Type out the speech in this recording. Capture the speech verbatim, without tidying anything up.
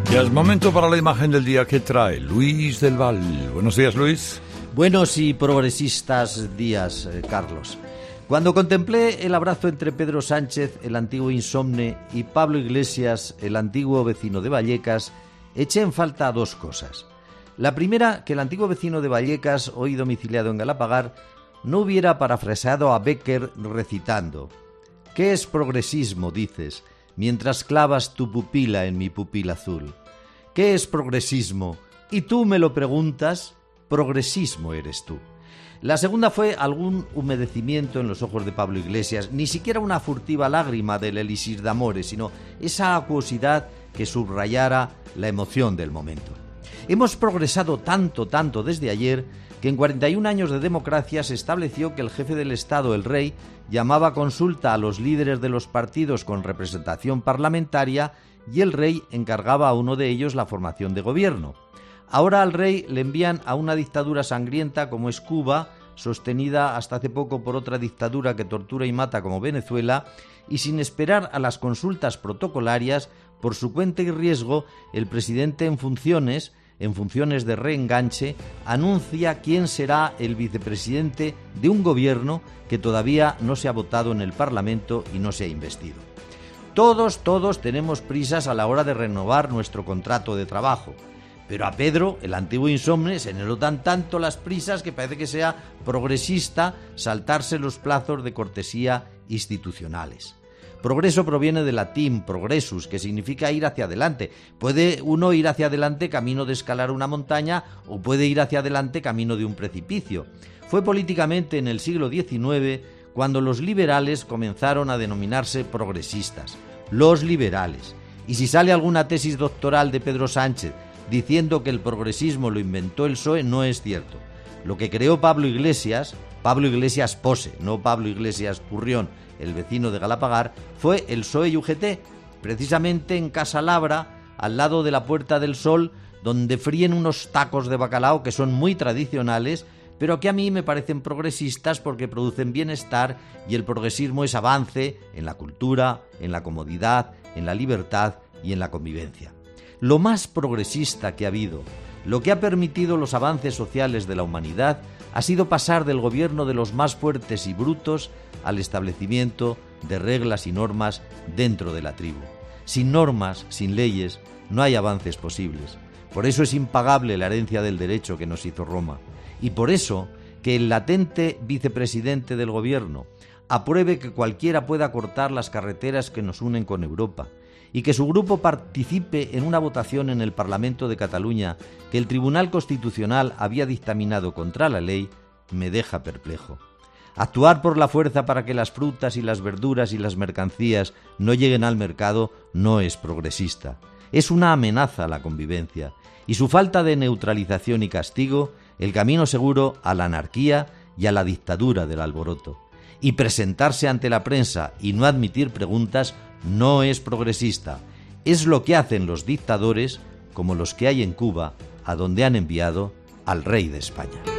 Ya es momento para la imagen del día que trae Luis del Val. Buenos días, Luis. Buenos y progresistas días, eh, Carlos. Cuando contemplé el abrazo entre Pedro Sánchez, el antiguo insomne, y Pablo Iglesias, el antiguo vecino de Vallecas, eché en falta dos cosas. La primera, que el antiguo vecino de Vallecas, hoy domiciliado en Galapagar, no hubiera parafraseado a Bécquer recitando: ¿qué es progresismo, dices, mientras clavas tu pupila en mi pupila azul? ¿Qué es progresismo? Y tú me lo preguntas, progresismo eres tú. La segunda fue algún humedecimiento en los ojos de Pablo Iglesias, ni siquiera una furtiva lágrima del elixir de amores, sino esa acuosidad que subrayara la emoción del momento. Hemos progresado tanto, tanto desde ayer, que en cuarenta y un años de democracia se estableció que el jefe del Estado, el rey, llamaba a consulta a los líderes de los partidos con representación parlamentaria y el rey encargaba a uno de ellos la formación de gobierno. Ahora al rey le envían a una dictadura sangrienta como es Cuba, sostenida hasta hace poco por otra dictadura que tortura y mata como Venezuela, y sin esperar a las consultas protocolarias, por su cuenta y riesgo, el presidente en funciones, en funciones de reenganche, anuncia quién será el vicepresidente de un gobierno que todavía no se ha votado en el Parlamento y no se ha investido. Todos, todos tenemos prisas a la hora de renovar nuestro contrato de trabajo. Pero a Pedro, el antiguo insomne, se le notan tanto las prisas que parece que sea progresista saltarse los plazos de cortesía institucionales. Progreso proviene del latín progressus, que significa ir hacia adelante. Puede uno ir hacia adelante camino de escalar una montaña o puede ir hacia adelante camino de un precipicio. Fue políticamente en el siglo diecinueve cuando los liberales comenzaron a denominarse progresistas. Los liberales. Y si sale alguna tesis doctoral de Pedro Sánchez diciendo que el progresismo lo inventó el P S O E, no es cierto. Lo que creó Pablo Iglesias, Pablo Iglesias Pose, no Pablo Iglesias Purrión, el vecino de Galapagar, fue el P S O E y U G T, precisamente en Casa Labra, al lado de la Puerta del Sol, donde fríen unos tacos de bacalao que son muy tradicionales, pero que a mí me parecen progresistas porque producen bienestar y el progresismo es avance en la cultura, en la comodidad, en la libertad y en la convivencia. Lo más progresista que ha habido, lo que ha permitido los avances sociales de la humanidad, ha sido pasar del gobierno de los más fuertes y brutos al establecimiento de reglas y normas dentro de la tribu. Sin normas, sin leyes, no hay avances posibles. Por eso es impagable la herencia del derecho que nos hizo Roma. Y por eso que el latente vicepresidente del gobierno apruebe que cualquiera pueda cortar las carreteras que nos unen con Europa y que su grupo participe en una votación en el Parlamento de Cataluña que el Tribunal Constitucional había dictaminado contra la ley, me deja perplejo. Actuar por la fuerza para que las frutas y las verduras y las mercancías no lleguen al mercado no es progresista. Es una amenaza a la convivencia y su falta de neutralización y castigo el camino seguro a la anarquía y a la dictadura del alboroto. Y presentarse ante la prensa y no admitir preguntas no es progresista. Es lo que hacen los dictadores, como los que hay en Cuba, a donde han enviado al rey de España.